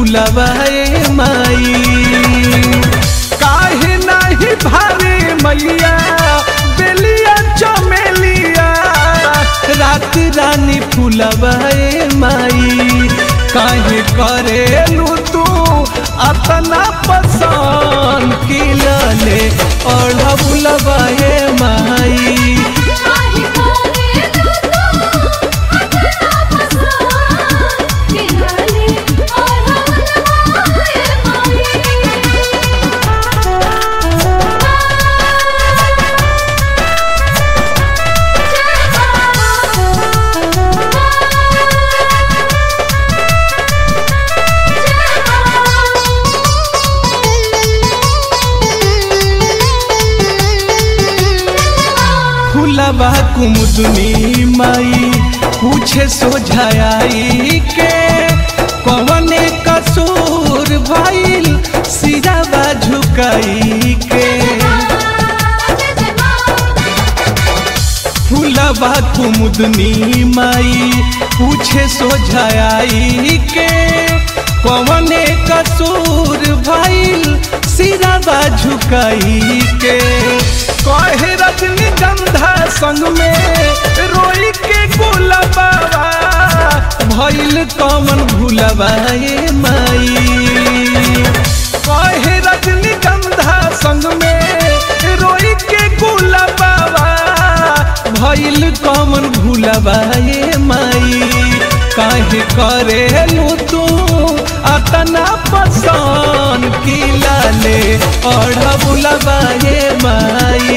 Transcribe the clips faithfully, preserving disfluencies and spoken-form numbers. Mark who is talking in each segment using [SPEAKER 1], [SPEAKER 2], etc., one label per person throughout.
[SPEAKER 1] फूलवा ए माई काहे नहीं भावे मैया बेलिया चमेलिया रात रानी फूलवा ए माई काहे करेलू तू अपना पसंद की लाले और फूलवा ए माई फूलवा कुमुदनी माई पूछे सोझाई के कवने कसूर भइल सिरावा झुकाई के फूलवा कुमुदनी माई पूछे सोझाई के कवने कसूर भइल सिरावा झुकाई के कहे रजनीगंधा संग में रोई के गुलाबा भइल कमन भूलवा ए माई कहे रजनीगंधा संग में रोई के गुलाबा भइल कमन भूलवा ए माई काहे करेलू तू अतना पसंद की लाले और भूलवा ए माई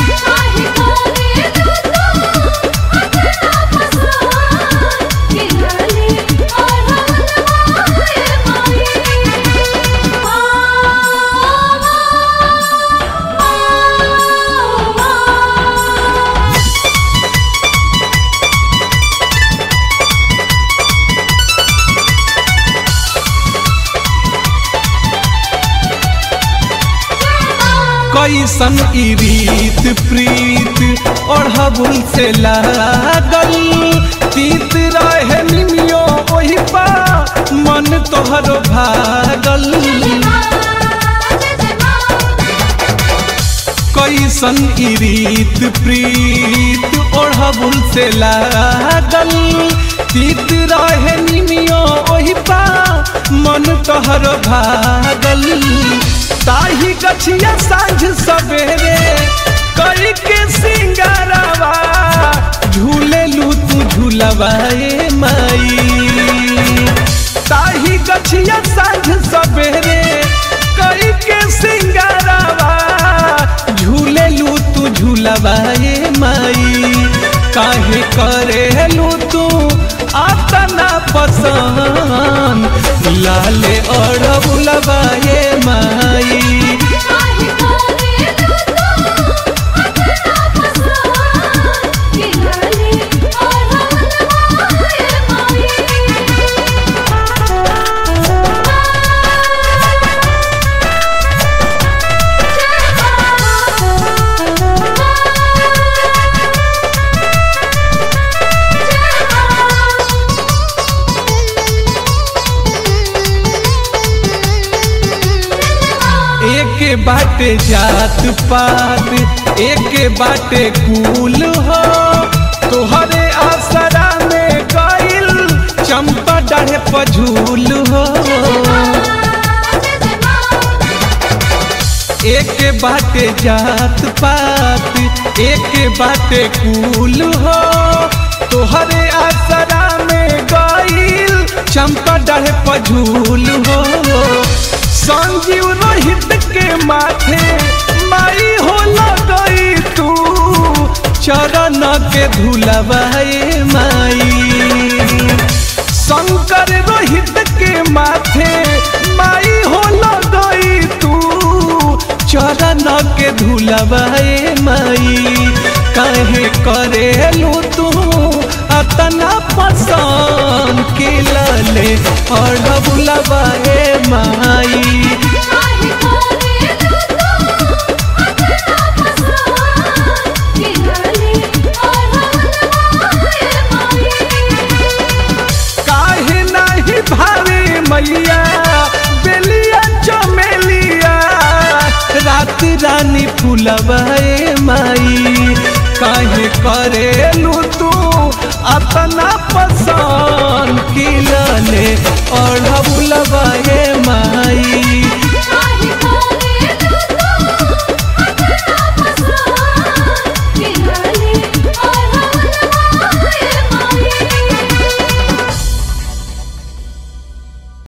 [SPEAKER 1] कैसन ई रीत प्रीत ओढ़बुल से लागल तीत रहे निमियो ओहि पा मन तोहरो भागल कैसन ई रीत प्रीत ओढ़बुल से लागल तीत रहे निमियो ओहि पा मन तोहरो भागल ताही गछिया सांझ सवेरे कई के सिंगारवा झूले लू तू झूलवा ए माई ताही गछिया सांझ सवेरे कई के सिंगारवा झूले लू तू झूलवा ए माई काहे करेलू तू अतना पसंद लाले और भूलवा ए माई एक बाटे जात पात एक बाटे कुल हो तोहरे आसरा में गइल चंपा डाढ़े पझूल हो एक बाटे जात पात एक बाटे कुल हो तोहरे आसरा में गइल चंपा डाढ़े पझूल हो संजीव रोहित के माथे माई हो लगई तू चरण के धुलवा ए माई शंकर रोहित के माथे माई हो लगई तू चरण के धुलवा ए माई काहे करेलू तू अतना पसंद के लाले और भुलवा ए माई काहे नहीं भावे मैया फुलवा ए माई काहे करेलू तू अपना पसंद खिलले ओढ़ब